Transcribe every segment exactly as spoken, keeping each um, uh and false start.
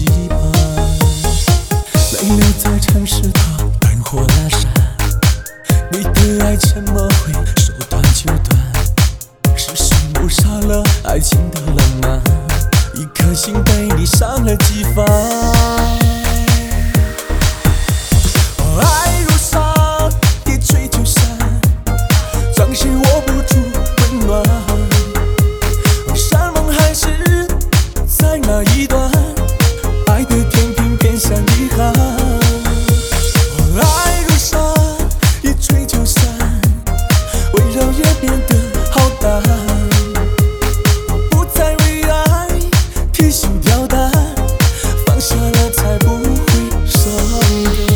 盼。泪流在城市的灯火阑珊，你的爱怎么会说断就断？是什么杀了爱情的浪漫？一颗心被你伤了几番？爱如沙，一吹就散，掌心握不住温暖。山盟海誓在哪一段？爱的天平偏向遗憾。爱如沙，一吹就散，温柔也变得好淡。不再为爱提心吊胆，放下了才不会伤感。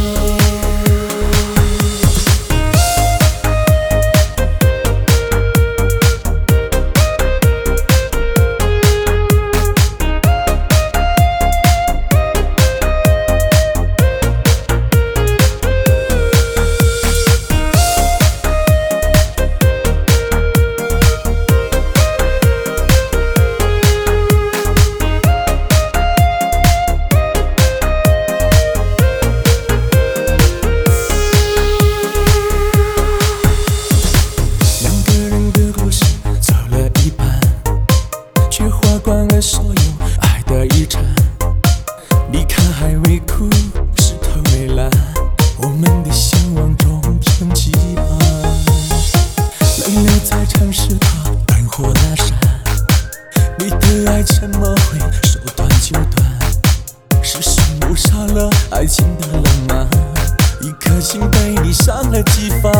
所有爱的遗产，离开还未哭，石头未烂，我们的向往终成羁绊。泪流在城市的灯火阑珊，你的爱怎么会说断就断？是什么杀了爱情的浪漫？一颗心被你伤了几番？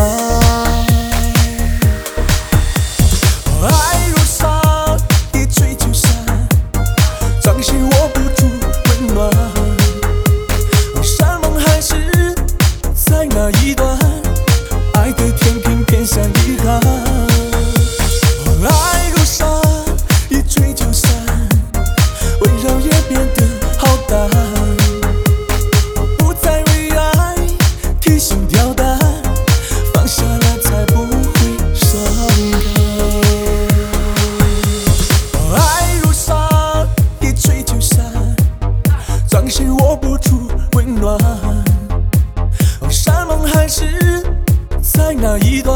爱如沙，一吹就散，掌心握不住温暖。山盟海誓在哪一段？爱的天平偏向遗憾。爱如沙，一吹就散，温柔也变得好淡。不再为爱提心吊胆，放下了才不会伤感。掌心握不住温暖，山盟海誓在哪一段？